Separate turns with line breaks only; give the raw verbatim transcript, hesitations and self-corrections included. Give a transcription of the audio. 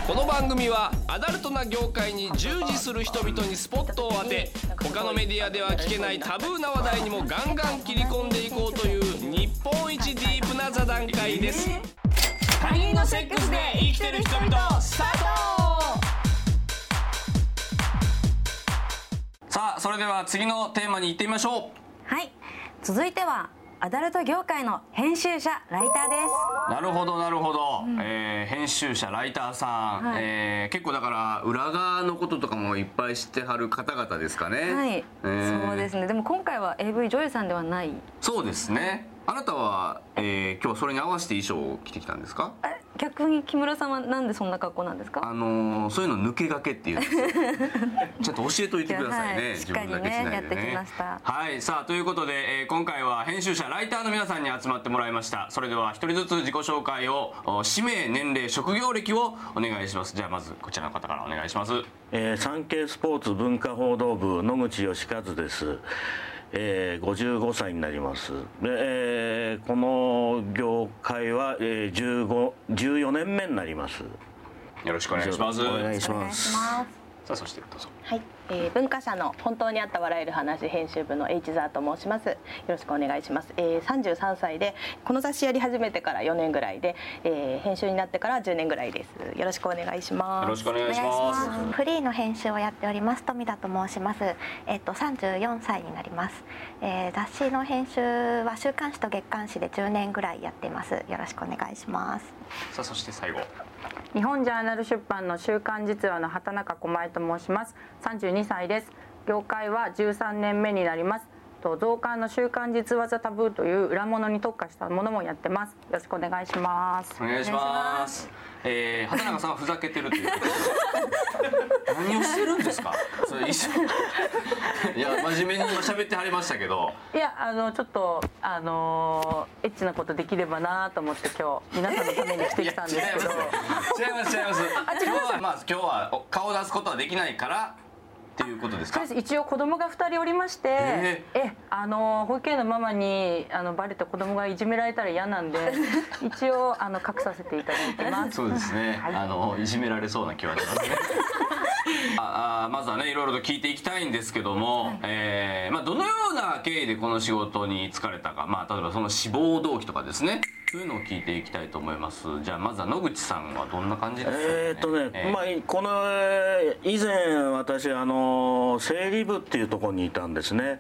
この番組はアダルトな業界に従事する人々にスポットを当て、他のメディアでは聞けないタブーな話題にもガンガン切り込んでいこうという日本一ディープな座談会です。他人のセックスで生きてる人々スタート。さあ、それでは次のテーマに行ってみましょう。
はい、続いてはアダルト業界の編集者ライターです。
なるほどなるほど、うん、えー、編集者ライターさん、はい、えー、結構だから裏側のこととかもいっぱい知ってはる方々ですかね。
はい、えー、そうですね。でも今回は エーブイ 女優さんではない。
そうですね。あなたは、えー、今日それに合わせて衣装を着てきたんですか？
え、逆に木村さんはなんでそんな格好なんですか？
あのー、そういうの抜けがけっていうんですよちょっと教えといてくださいね。はい、
しっかりね、自分だけしないでね、やってきました。
はい、さあということで、えー、今回は編集者ライターの皆さんに集まってもらいました。それでは一人ずつ自己紹介を、氏名、年齢、職業歴をお願いします。じゃあまずこちらの方からお願いします。
えー、サンケイスポーツ文化報道部野口義和です。えー、ごじゅうごさいになります。で、えー、この業界は、えー、じゅうご、じゅうよねんめになります。
よろしくお願いします。
お願いします。
さあ、そしてどうぞ。
はい、えー、文化社の本当にあった笑える話編集部の H ザーと申します。よろしくお願いします。えー、さんじゅうさんさいでこの雑誌やり始めてからよねんぐらいで、えー、編集になってからじゅうねんぐらいです。よろしくお願いします。
よろしくお願いします。
フリーの編集をやっております富田と申します。えっとさんじゅうよんさいになります。えー、雑誌の編集は週刊誌と月刊誌でじゅうねんぐらいやってます。よろしくお願いします。
さあ、そして最後。
日本ジャーナル出版の週刊実話の畑中駒江と申します。さんじゅうにさいです。業界はじゅうさんねんめになります。と増刊の週刊実話ザタブーという裏物に特化したものもやってます。よろしくお願いします。
お願いします。えー、畑中さんはふざけてるということで何をしてるんですか？それ一緒いや真面目に今喋ってはりましたけど、
いや、あのちょっとあのエッチなことできればなと思って今日皆さんのために来てきたんですけど違い
ます違います今日はまあ今日は顔を出すことはできないからっていうことですか？
そうです。一応子供がふたりおりまして、えー、えあの保育園のママにあのバレて子供がいじめられたら嫌なんで一応あの隠させていただいてます。
そうですね、はい、あのいじめられそうな気はしますねああまずはねいろいろと聞いていきたいんですけども、はい、えー、まあ、どのような経緯でこの仕事に就かれたか、まあ、例えばその志望動機とかですね、そういうのを聞いていきたいと思います。じゃあまずは野口さんはどんな感じですかね？
えーっとね、えー、まあこの以前私あの整理部っていうところにいたんですね。